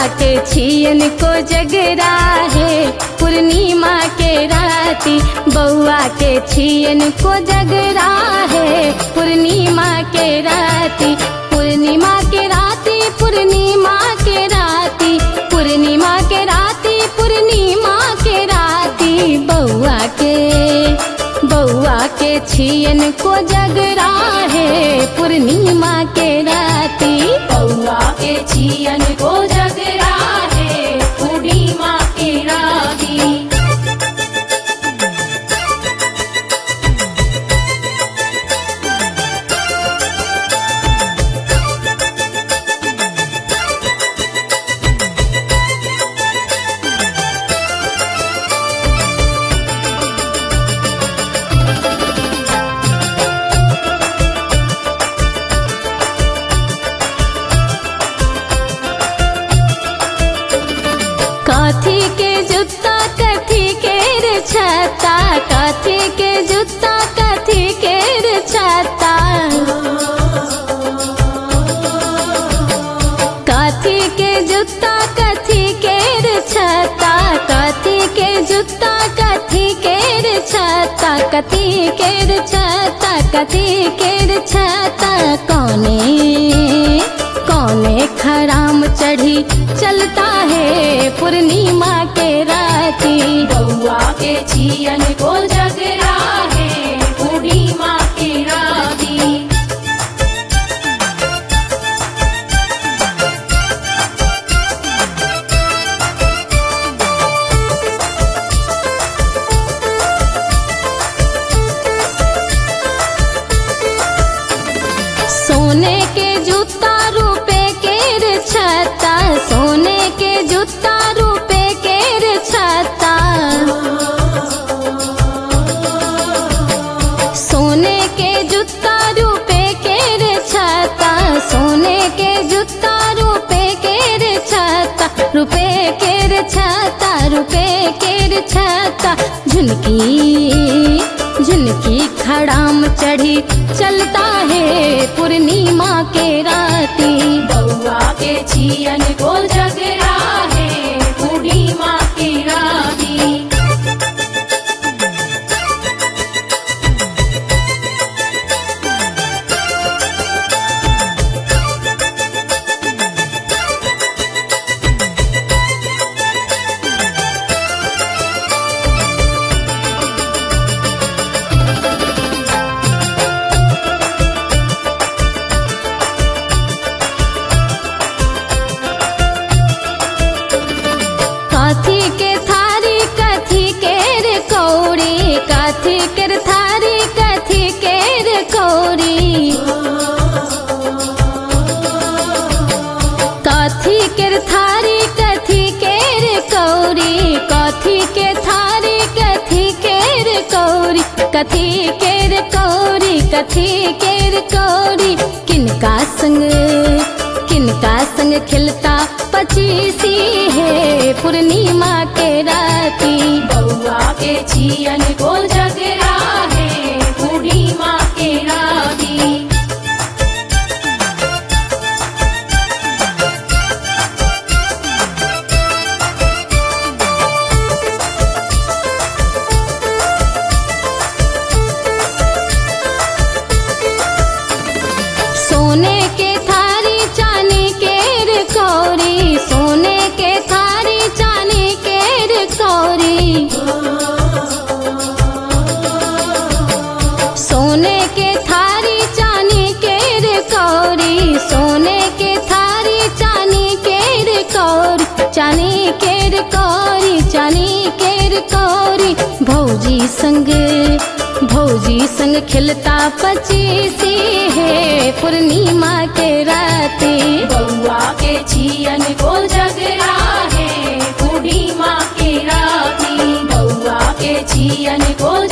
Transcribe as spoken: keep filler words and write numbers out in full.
के छियन को जगरा है पूर्णिमा के राती। बउआ के छियन को जगरा है पूर्णिमा के राती। पूर्णिमा के राती पूर्णिमा के राती पूर्णिमा के राती पूर्णिमा के राती। बउआ के बउआ के छियन को जगरा है पूर्णिमा के राती। बउआ के छियन को जगरा है पूर्णिमा के राती। काथी के जूता कथी के रे छाता काथी के जूता कथी के रे छाता। काथी के जूता कथी के रे छाता काथी के जूता कथी के रे छाता। कथी के रे छाता कथी के रे छाता। कौने कौने खराम चढ़ी चलता है पूर्णिमा के राती। बउआ के छियन को जगरा है पूर्णिमा के राती। सोने के जूता रुपए के रे छाता सोने के जूता रुपए के रे छाता। सोने के जूता रुपए के रे छाता सोने के जूता रुपए के रे छाता। रुपए के रे छाता रुपए के रे छाता। झुनकी झुनकी खड़ाम चढ़ी चलता है पूर्णिमा के राती। बउआ के छियन को जगरा है पूर्णिमा के राती। काथी के थारी कथी के रे कौड़ी काथी के थारी कथी के रे कौड़ी। काथी के थारी कथी के रे कौड़ी काथी के थारी कथी के रे कौड़ी। कथी के रे कौड़ी कथी के रे कौड़ी। किनका संग किनका संग खिलता पचीसी है पूर्णिमा के राती। बउआ के छियन को जगरा है पूर्णिमा के राती। सोने के थारी चांदी के रे कौड़ी सोने के थारी चांदी के रे कौड़ी। सोने के थारी चांदी के रे कौड़ी सोने के थारी चांदी के रे कौड़ी। चांदी के रे कौड़ी चांदी के रे कौड़ी। भौजी संग भौजी संग खिलता पचीसी है पूर्णिमा के राती। बउआ के छियन को जगरा है पूर्णिमा के राती। बउआ के छियन को